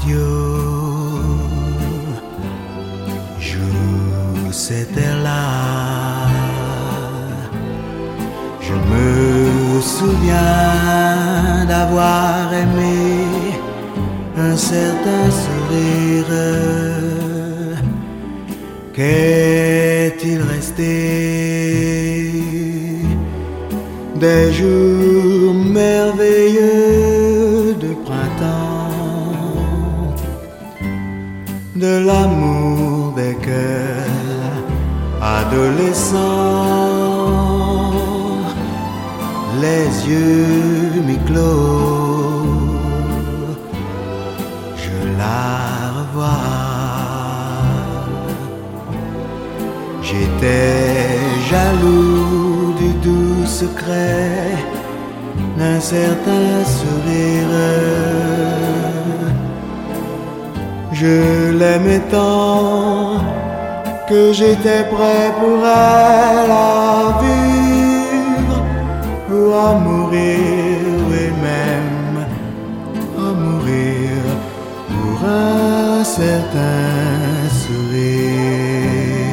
radio joue cet air-là. Je me souviens d'avoir aimé un certain sourire. Qu'est-il resté des jours merveilleux de printemps, de l'amour des cœurs adolescents, les yeux mi-clos, je la revois. J'étais jaloux du doux secret d'un certain sourire. Je l'aimais tant que j'étais prêt pour elle à vivre ou à mourir, et même à mourir pour un certain sourire.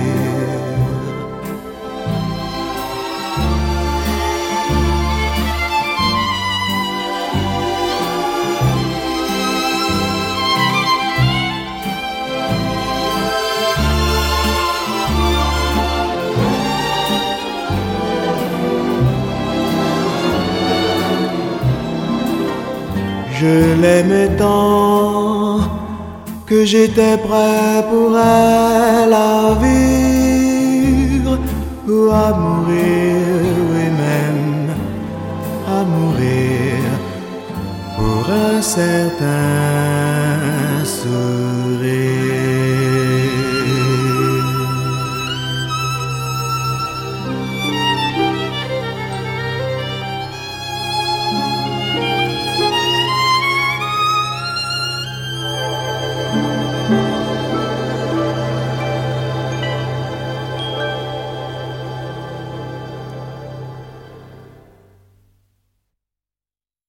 Je l'aimais tant que j'étais prêt pour elle à vivre ou à mourir, et même à mourir pour un certain sourire.